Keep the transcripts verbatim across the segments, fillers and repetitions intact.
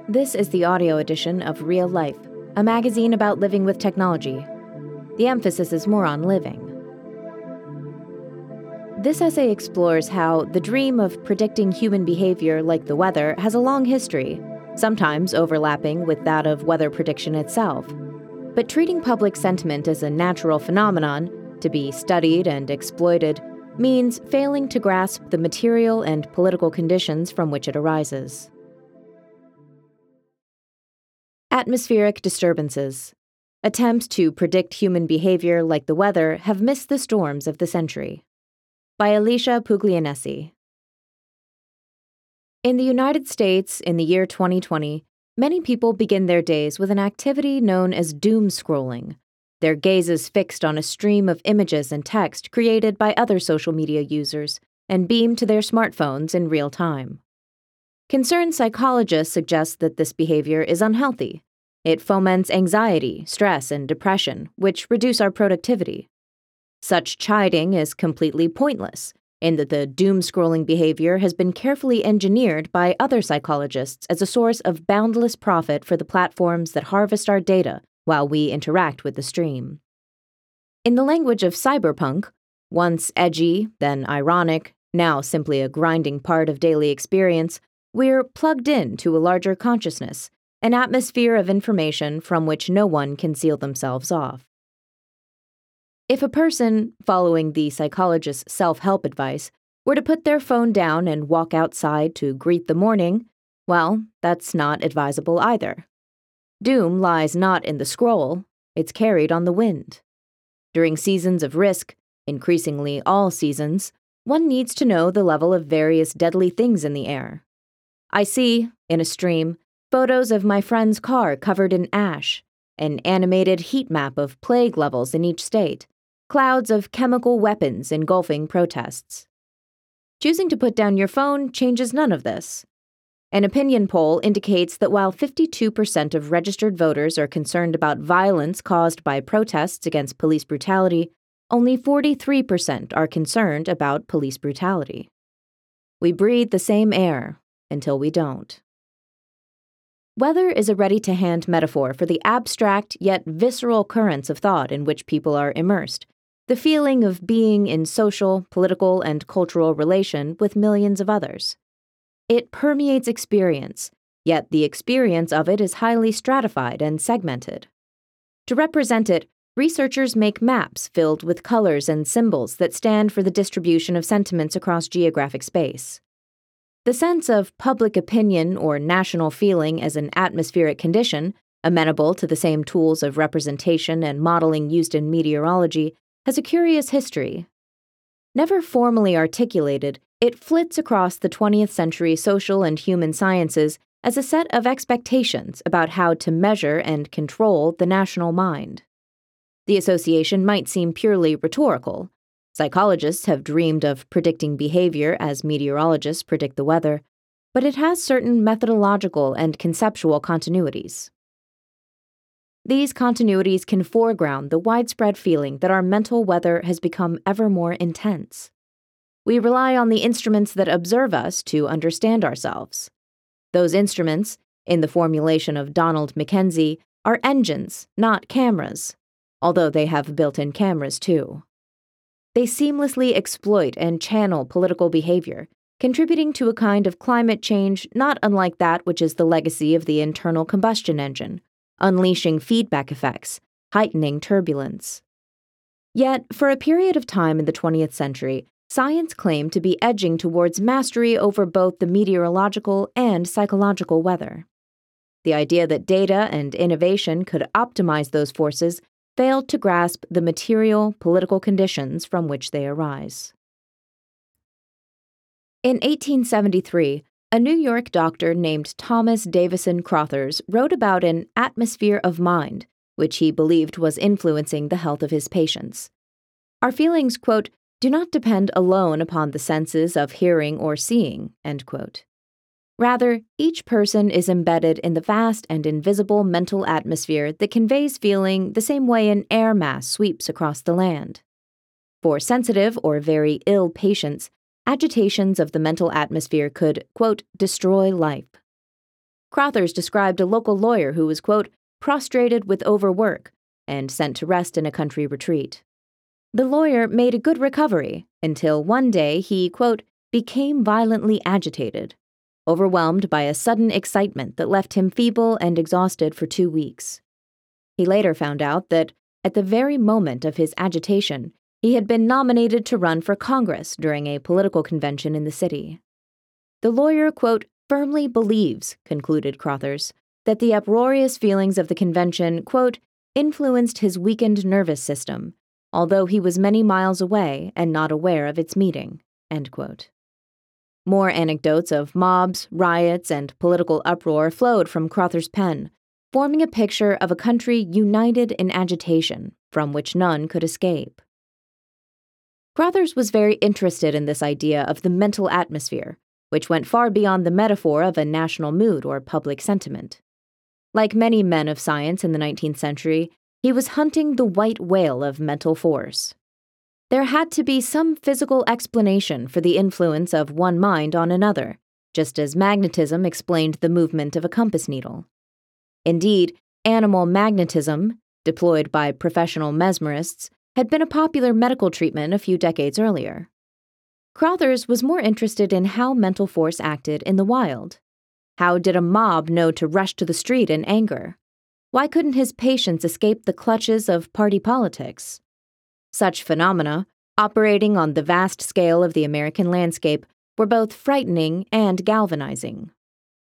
This is the audio edition of Real Life, a magazine about living with technology. The emphasis is more on living. This essay explores how the dream of predicting human behavior like the weather has a long history, sometimes overlapping with that of weather prediction itself. But treating public sentiment as a natural phenomenon, to be studied and exploited, means failing to grasp the material and political conditions from which it arises. Atmospheric disturbances. Attempts to predict human behavior like the weather have missed the storms of the century. By Alicia Puglianesi. In the United States, in the year twenty twenty, many people begin their days with an activity known as doom scrolling, their gazes fixed on a stream of images and text created by other social media users and beamed to their smartphones in real time. Concerned psychologists suggest that this behavior is unhealthy. It foments anxiety, stress, and depression, which reduce our productivity. Such chiding is completely pointless, in that the doom-scrolling behavior has been carefully engineered by other psychologists as a source of boundless profit for the platforms that harvest our data while we interact with the stream. In the language of cyberpunk, once edgy, then ironic, now simply a grinding part of daily experience, we're plugged in to a larger consciousness, an atmosphere of information from which no one can seal themselves off. If a person, following the psychologist's self-help advice, were to put their phone down and walk outside to greet the morning, well, that's not advisable either. Doom lies not in the scroll, it's carried on the wind. During seasons of risk, increasingly all seasons, one needs to know the level of various deadly things in the air. I see, in a stream, photos of my friend's car covered in ash, an animated heat map of plague levels in each state, clouds of chemical weapons engulfing protests. Choosing to put down your phone changes none of this. An opinion poll indicates that while fifty-two percent of registered voters are concerned about violence caused by protests against police brutality, only forty-three percent are concerned about police brutality. We breathe the same air until we don't. Weather is a ready-to-hand metaphor for the abstract yet visceral currents of thought in which people are immersed, the feeling of being in social, political, and cultural relation with millions of others. It permeates experience, yet the experience of it is highly stratified and segmented. To represent it, researchers make maps filled with colors and symbols that stand for the distribution of sentiments across geographic space. The sense of public opinion or national feeling as an atmospheric condition, amenable to the same tools of representation and modeling used in meteorology, has a curious history. Never formally articulated, it flits across the twentieth century social and human sciences as a set of expectations about how to measure and control the national mind. The association might seem purely rhetorical. Psychologists have dreamed of predicting behavior as meteorologists predict the weather, but it has certain methodological and conceptual continuities. These continuities can foreground the widespread feeling that our mental weather has become ever more intense. We rely on the instruments that observe us to understand ourselves. Those instruments, in the formulation of Donald Mackenzie, are engines, not cameras, although they have built-in cameras too. They seamlessly exploit and channel political behavior, contributing to a kind of climate change not unlike that which is the legacy of the internal combustion engine, unleashing feedback effects, heightening turbulence. Yet, for a period of time in the twentieth century, science claimed to be edging towards mastery over both the meteorological and psychological weather. The idea that data and innovation could optimize those forces failed to grasp the material, political conditions from which they arise. In eighteen seventy-three, a New York doctor named Thomas Davison Crothers wrote about an atmosphere of mind, which he believed was influencing the health of his patients. Our feelings, quote, do not depend alone upon the senses of hearing or seeing, end quote. Rather, each person is embedded in the vast and invisible mental atmosphere that conveys feeling the same way an air mass sweeps across the land. For sensitive or very ill patients, agitations of the mental atmosphere could, quote, destroy life. Crothers described a local lawyer who was, quote, prostrated with overwork and sent to rest in a country retreat. The lawyer made a good recovery until one day he, quote, became violently agitated, overwhelmed by a sudden excitement that left him feeble and exhausted for two weeks. He later found out that, at the very moment of his agitation, he had been nominated to run for Congress during a political convention in the city. The lawyer, quote, firmly believes, concluded Crothers, that the uproarious feelings of the convention, quote, influenced his weakened nervous system, although he was many miles away and not aware of its meeting, end quote. More anecdotes of mobs, riots, and political uproar flowed from Crothers' pen, forming a picture of a country united in agitation, from which none could escape. Crothers was very interested in this idea of the mental atmosphere, which went far beyond the metaphor of a national mood or public sentiment. Like many men of science in the nineteenth century, he was hunting the white whale of mental force. There had to be some physical explanation for the influence of one mind on another, just as magnetism explained the movement of a compass needle. Indeed, animal magnetism, deployed by professional mesmerists, had been a popular medical treatment a few decades earlier. Crothers was more interested in how mental force acted in the wild. How did a mob know to rush to the street in anger? Why couldn't his patients escape the clutches of party politics? Such phenomena, operating on the vast scale of the American landscape, were both frightening and galvanizing.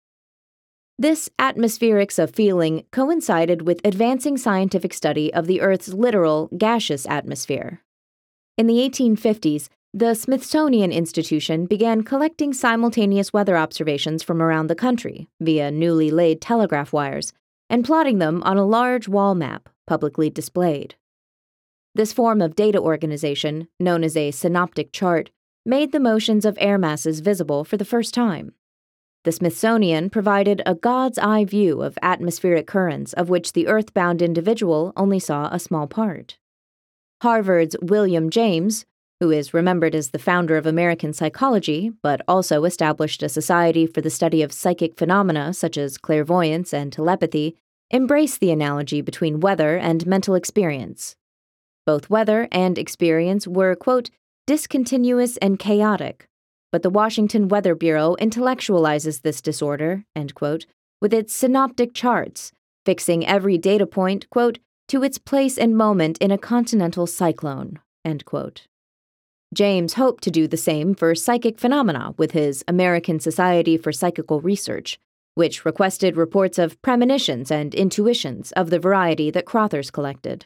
This atmospherics of feeling coincided with advancing scientific study of the Earth's literal gaseous atmosphere. In the eighteen fifties, the Smithsonian Institution began collecting simultaneous weather observations from around the country via newly laid telegraph wires and plotting them on a large wall map publicly displayed. This form of data organization, known as a synoptic chart, made the motions of air masses visible for the first time. The Smithsonian provided a God's-eye view of atmospheric currents of which the earth-bound individual only saw a small part. Harvard's William James, who is remembered as the founder of American psychology, but also established a society for the study of psychic phenomena such as clairvoyance and telepathy, embraced the analogy between weather and mental experience. Both weather and experience were, quote, discontinuous and chaotic, but the Washington Weather Bureau intellectualizes this disorder, end quote, with its synoptic charts, fixing every data point, quote, to its place and moment in a continental cyclone, end quote. James hoped to do the same for psychic phenomena with his American Society for Psychical Research, which requested reports of premonitions and intuitions of the variety that Crothers collected.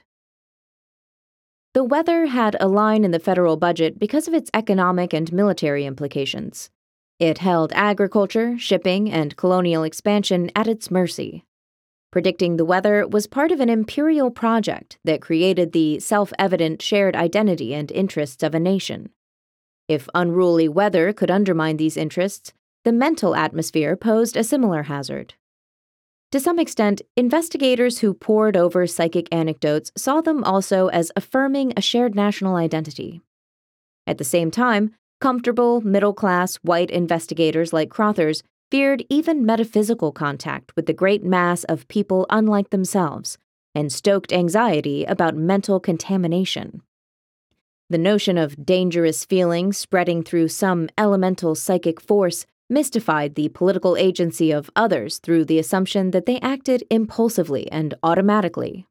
The weather had a line in the federal budget because of its economic and military implications. It held agriculture, shipping, and colonial expansion at its mercy. Predicting the weather was part of an imperial project that created the self-evident shared identity and interests of a nation. If unruly weather could undermine these interests, the mental atmosphere posed a similar hazard. To some extent, investigators who pored over psychic anecdotes saw them also as affirming a shared national identity. At the same time, comfortable, middle-class, white investigators like Crothers feared even metaphysical contact with the great mass of people unlike themselves, and stoked anxiety about mental contamination. The notion of dangerous feelings spreading through some elemental psychic force mystified the political agency of others through the assumption that they acted impulsively and automatically.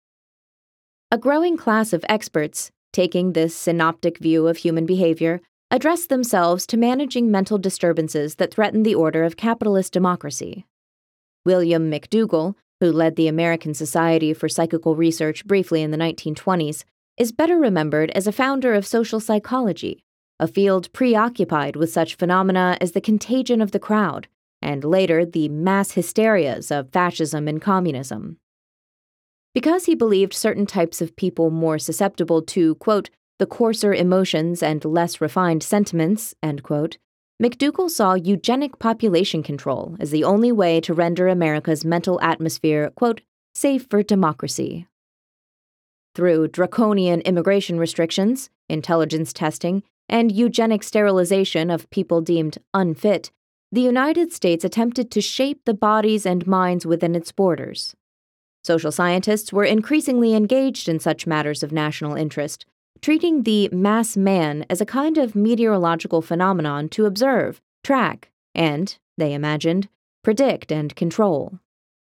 A growing class of experts, taking this synoptic view of human behavior, addressed themselves to managing mental disturbances that threatened the order of capitalist democracy. William McDougall, who led the American Society for Psychical Research briefly in the nineteen twenties, is better remembered as a founder of social psychology, a field preoccupied with such phenomena as the contagion of the crowd, and later the mass hysterias of fascism and communism. Because he believed certain types of people more susceptible to, quote, the coarser emotions and less refined sentiments, end quote, McDougall saw eugenic population control as the only way to render America's mental atmosphere, quote, safe for democracy. Through draconian immigration restrictions, intelligence testing, and eugenic sterilization of people deemed unfit, the United States attempted to shape the bodies and minds within its borders. Social scientists were increasingly engaged in such matters of national interest, treating the mass man as a kind of meteorological phenomenon to observe, track, and, they imagined, predict and control.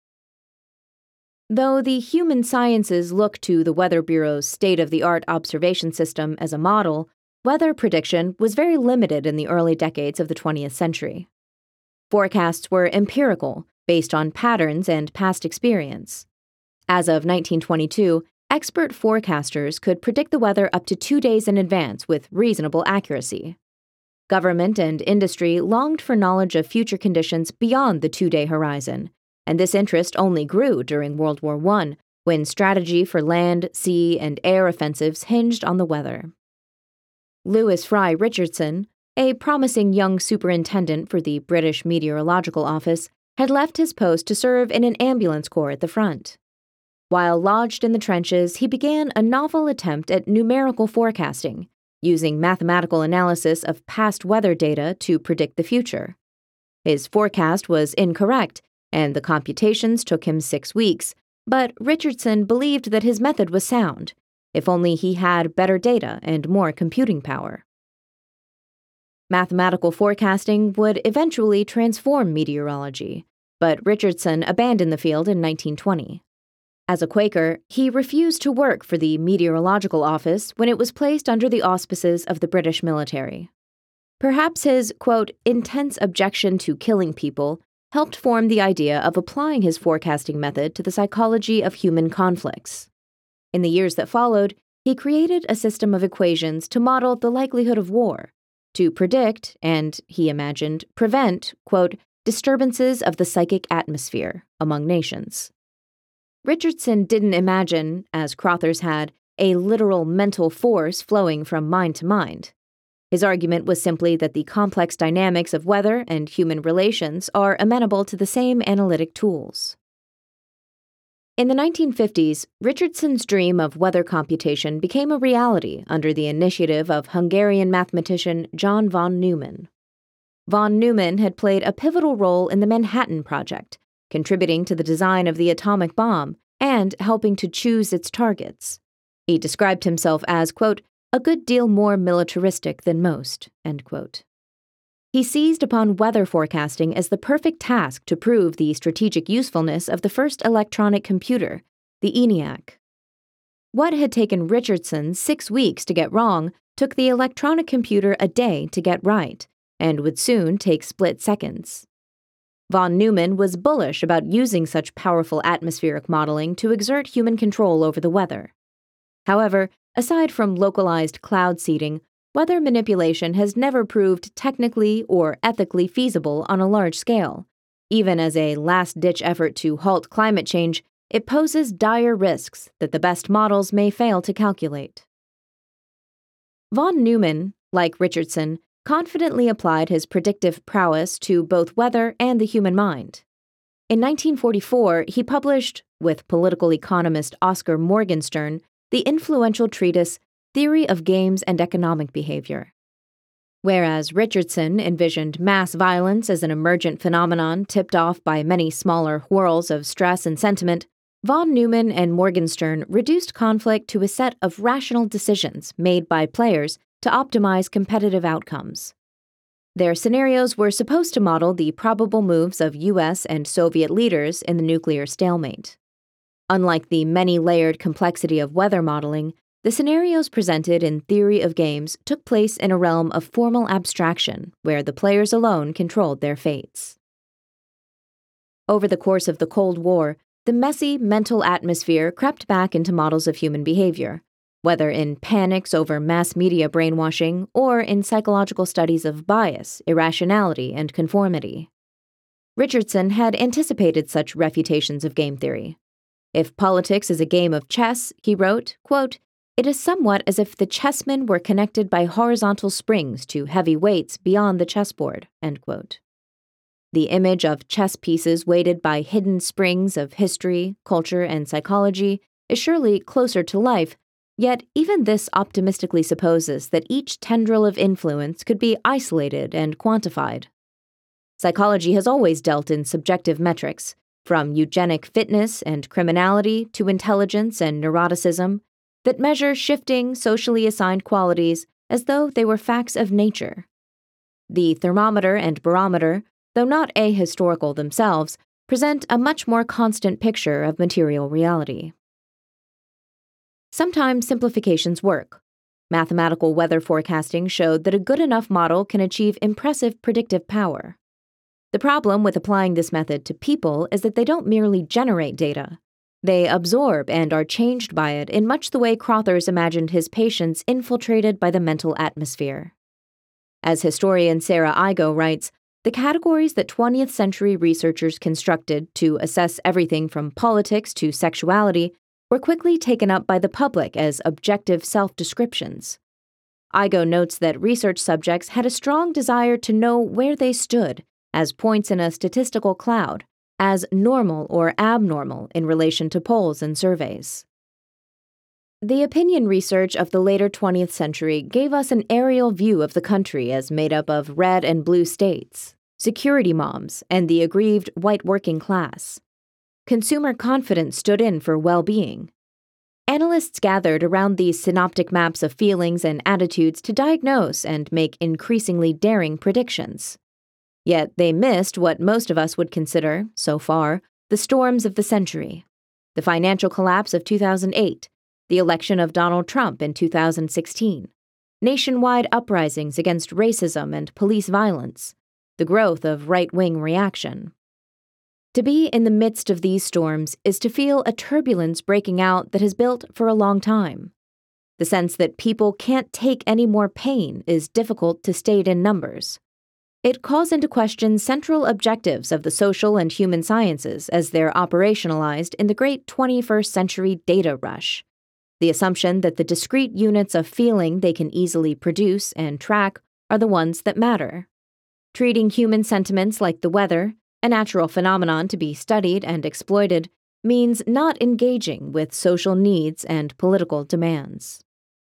Though the human sciences look to the Weather Bureau's state-of-the-art observation system as a model, weather prediction was very limited in the early decades of the twentieth century. Forecasts were empirical, based on patterns and past experience. As of nineteen twenty-two, expert forecasters could predict the weather up to two days in advance with reasonable accuracy. Government and industry longed for knowledge of future conditions beyond the two-day horizon, and this interest only grew during World War One, when strategy for land, sea, and air offensives hinged on the weather. Lewis Fry Richardson, a promising young superintendent for the British Meteorological Office, had left his post to serve in an ambulance corps at the front. While lodged in the trenches, he began a novel attempt at numerical forecasting, using mathematical analysis of past weather data to predict the future. His forecast was incorrect, and the computations took him six weeks, but Richardson believed that his method was sound, if only he had better data and more computing power. Mathematical forecasting would eventually transform meteorology, but Richardson abandoned the field in nineteen twenty. As a Quaker, he refused to work for the Meteorological Office when it was placed under the auspices of the British military. Perhaps his, quote, intense objection to killing people helped form the idea of applying his forecasting method to the psychology of human conflicts. In the years that followed, he created a system of equations to model the likelihood of war, to predict and, he imagined, prevent, quote, disturbances of the psychic atmosphere among nations. Richardson didn't imagine, as Crothers had, a literal mental force flowing from mind to mind. His argument was simply that the complex dynamics of weather and human relations are amenable to the same analytic tools. In the nineteen fifties, Richardson's dream of weather computation became a reality under the initiative of Hungarian mathematician John von Neumann. Von Neumann had played a pivotal role in the Manhattan Project, contributing to the design of the atomic bomb and helping to choose its targets. He described himself as, quote, a good deal more militaristic than most, end quote. He seized upon weather forecasting as the perfect task to prove the strategic usefulness of the first electronic computer, the ENIAC. What had taken Richardson six weeks to get wrong took the electronic computer a day to get right, and would soon take split seconds. Von Neumann was bullish about using such powerful atmospheric modeling to exert human control over the weather. However, aside from localized cloud seeding, weather manipulation has never proved technically or ethically feasible on a large scale. Even as a last-ditch effort to halt climate change, it poses dire risks that the best models may fail to calculate. Von Neumann, like Richardson, confidently applied his predictive prowess to both weather and the human mind. In nineteen forty-four, he published, with political economist Oscar Morgenstern, the influential treatise Theory of Games and Economic Behavior. Whereas Richardson envisioned mass violence as an emergent phenomenon tipped off by many smaller whirls of stress and sentiment, von Neumann and Morgenstern reduced conflict to a set of rational decisions made by players to optimize competitive outcomes. Their scenarios were supposed to model the probable moves of U S and Soviet leaders in the nuclear stalemate. Unlike the many-layered complexity of weather modeling, the scenarios presented in Theory of Games took place in a realm of formal abstraction where the players alone controlled their fates. Over the course of the Cold War, the messy mental atmosphere crept back into models of human behavior, whether in panics over mass media brainwashing or in psychological studies of bias, irrationality, and conformity. Richardson had anticipated such refutations of game theory. If politics is a game of chess, he wrote, quote, it is somewhat as if the chessmen were connected by horizontal springs to heavy weights beyond the chessboard, end quote. The image of chess pieces weighted by hidden springs of history, culture, and psychology is surely closer to life. Yet even this optimistically supposes that each tendril of influence could be isolated and quantified. Psychology has always dealt in subjective metrics, from eugenic fitness and criminality to intelligence and neuroticism, that measure shifting, socially assigned qualities as though they were facts of nature. The thermometer and barometer, though not ahistorical themselves, present a much more constant picture of material reality. Sometimes simplifications work. Mathematical weather forecasting showed that a good enough model can achieve impressive predictive power. The problem with applying this method to people is that they don't merely generate data. They absorb and are changed by it in much the way Crothers imagined his patients infiltrated by the mental atmosphere. As historian Sarah Igoe writes, the categories that twentieth century researchers constructed to assess everything from politics to sexuality were quickly taken up by the public as objective self-descriptions. Igoe notes that research subjects had a strong desire to know where they stood as points in a statistical cloud, as normal or abnormal in relation to polls and surveys. The opinion research of the later twentieth century gave us an aerial view of the country as made up of red and blue states, security moms, and the aggrieved white working class. Consumer confidence stood in for well-being. Analysts gathered around these synoptic maps of feelings and attitudes to diagnose and make increasingly daring predictions. Yet they missed what most of us would consider, so far, the storms of the century. The financial collapse of two thousand eight, the election of Donald Trump in two thousand sixteen, nationwide uprisings against racism and police violence, the growth of right-wing reaction. To be in the midst of these storms is to feel a turbulence breaking out that has built for a long time. The sense that people can't take any more pain is difficult to state in numbers. It calls into question central objectives of the social and human sciences as they're operationalized in the great twenty-first century data rush. The assumption that the discrete units of feeling they can easily produce and track are the ones that matter. Treating human sentiments like the weather, a natural phenomenon to be studied and exploited, means not engaging with social needs and political demands.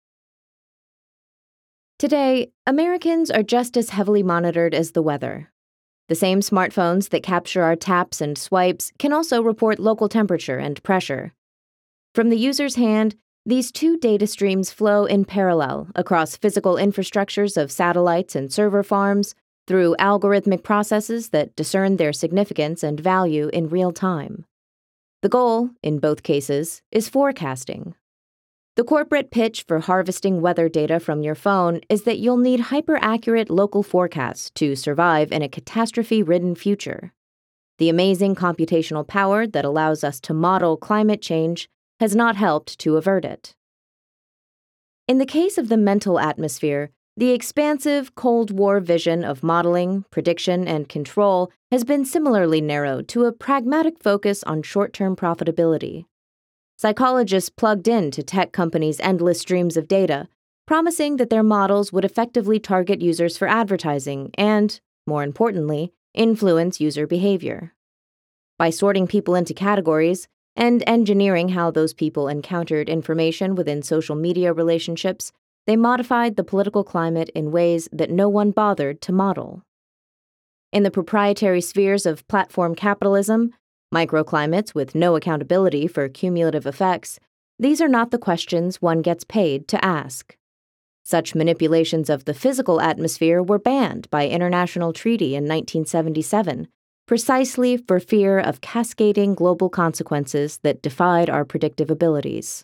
Today, Americans are just as heavily monitored as the weather. The same smartphones that capture our taps and swipes can also report local temperature and pressure. From the user's hand, these two data streams flow in parallel across physical infrastructures of satellites and server farms, through algorithmic processes that discern their significance and value in real time. The goal, in both cases, is forecasting. The corporate pitch for harvesting weather data from your phone is that you'll need hyper-accurate local forecasts to survive in a catastrophe-ridden future. The amazing computational power that allows us to model climate change has not helped to avert it. In the case of the mental atmosphere, the expansive Cold War vision of modeling, prediction, and control has been similarly narrowed to a pragmatic focus on short-term profitability. Psychologists plugged into tech companies' endless streams of data, promising that their models would effectively target users for advertising and, more importantly, influence user behavior. By sorting people into categories and engineering how those people encountered information within social media relationships, they modified the political climate in ways that no one bothered to model. In the proprietary spheres of platform capitalism, microclimates with no accountability for cumulative effects, these are not the questions one gets paid to ask. Such manipulations of the physical atmosphere were banned by international treaty in nineteen seventy-seven, precisely for fear of cascading global consequences that defied our predictive abilities.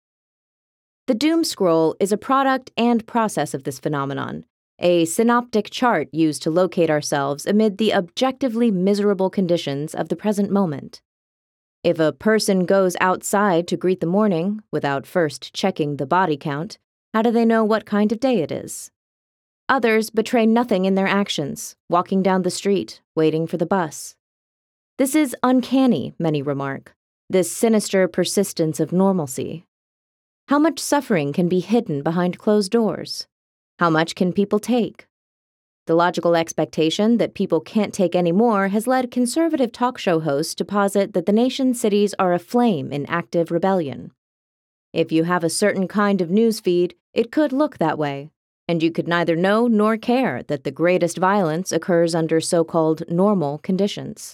The doom scroll is a product and process of this phenomenon, a synoptic chart used to locate ourselves amid the objectively miserable conditions of the present moment. If a person goes outside to greet the morning without first checking the body count, how do they know what kind of day it is? Others betray nothing in their actions, walking down the street, waiting for the bus. This is uncanny, many remark, this sinister persistence of normalcy. How much suffering can be hidden behind closed doors? How much can people take? The logical expectation that people can't take any more has led conservative talk show hosts to posit that the nation's cities are aflame in active rebellion. If you have a certain kind of news feed, it could look that way, and you could neither know nor care that the greatest violence occurs under so-called normal conditions.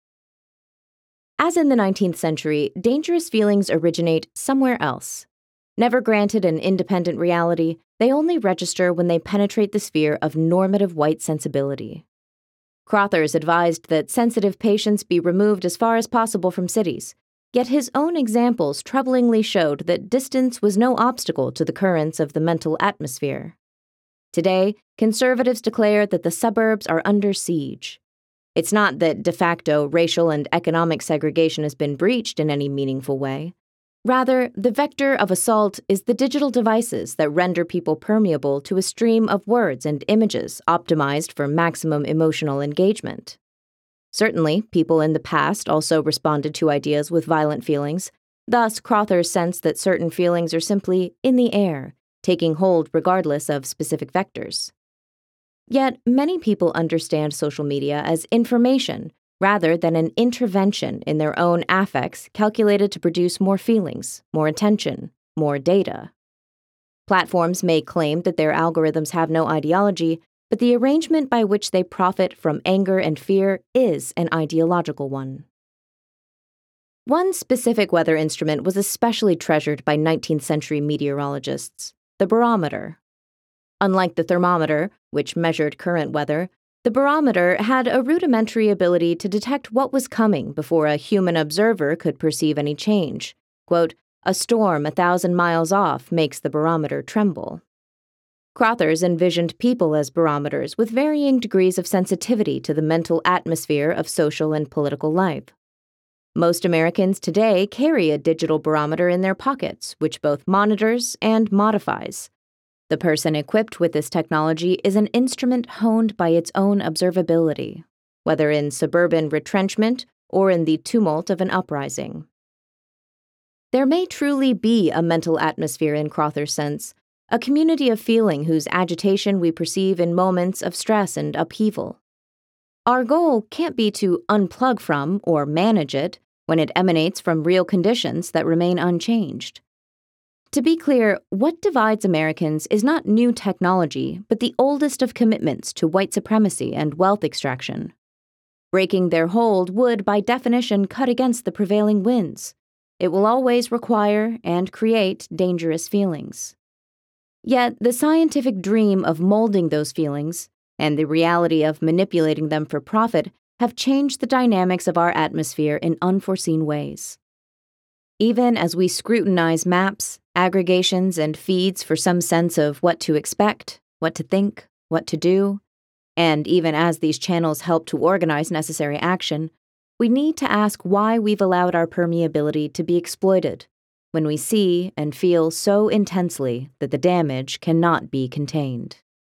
As in the nineteenth century, dangerous feelings originate somewhere else. Never granted an independent reality, they only register when they penetrate the sphere of normative white sensibility. Crothers advised that sensitive patients be removed as far as possible from cities, yet his own examples troublingly showed that distance was no obstacle to the currents of the mental atmosphere. Today, conservatives declare that the suburbs are under siege. It's not that de facto racial and economic segregation has been breached in any meaningful way. Rather, the vector of assault is the digital devices that render people permeable to a stream of words and images optimized for maximum emotional engagement. Certainly, people in the past also responded to ideas with violent feelings. Thus, Crothers sensed that certain feelings are simply in the air, taking hold regardless of specific vectors. Yet, many people understand social media as information rather than an intervention in their own affects calculated to produce more feelings, more attention, more data. Platforms may claim that their algorithms have no ideology, but the arrangement by which they profit from anger and fear is an ideological one. One specific weather instrument was especially treasured by nineteenth century meteorologists, the barometer. Unlike the thermometer, which measured current weather, the barometer had a rudimentary ability to detect what was coming before a human observer could perceive any change. Quote, "A storm a thousand miles off makes the barometer tremble." Crothers envisioned people as barometers with varying degrees of sensitivity to the mental atmosphere of social and political life. Most Americans today carry a digital barometer in their pockets, which both monitors and modifies. The person equipped with this technology is an instrument honed by its own observability, whether in suburban retrenchment or in the tumult of an uprising. There may truly be a mental atmosphere in Crothers' sense, a community of feeling whose agitation we perceive in moments of stress and upheaval. Our goal can't be to unplug from or manage it when it emanates from real conditions that remain unchanged. To be clear, what divides Americans is not new technology, but the oldest of commitments to white supremacy and wealth extraction. Breaking their hold would, by definition, cut against the prevailing winds. It will always require and create dangerous feelings. Yet, the scientific dream of molding those feelings and the reality of manipulating them for profit have changed the dynamics of our atmosphere in unforeseen ways. Even as we scrutinize maps, aggregations, and feeds for some sense of what to expect, what to think, what to do, and even as these channels help to organize necessary action, we need to ask why we've allowed our permeability to be exploited when we see and feel so intensely that the damage cannot be contained.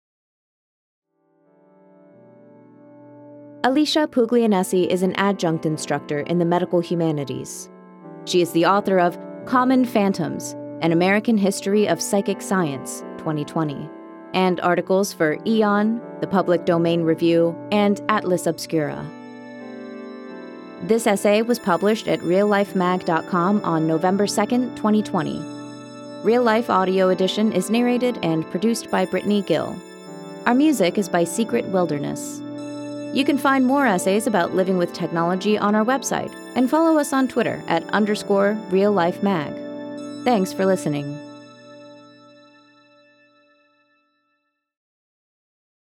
Alicia Puglianesi is an adjunct instructor in the medical humanities. She is the author of Common Phantoms, An American History of Psychic Science, twenty twenty, and articles for Aeon, The Public Domain Review, and Atlas Obscura. This essay was published at real life mag dot com on November second, twenty twenty. Real Life Audio Edition is narrated and produced by Brittany Gill. Our music is by Secret Wilderness. You can find more essays about living with technology on our website and follow us on Twitter at underscore real life mag. Thanks for listening.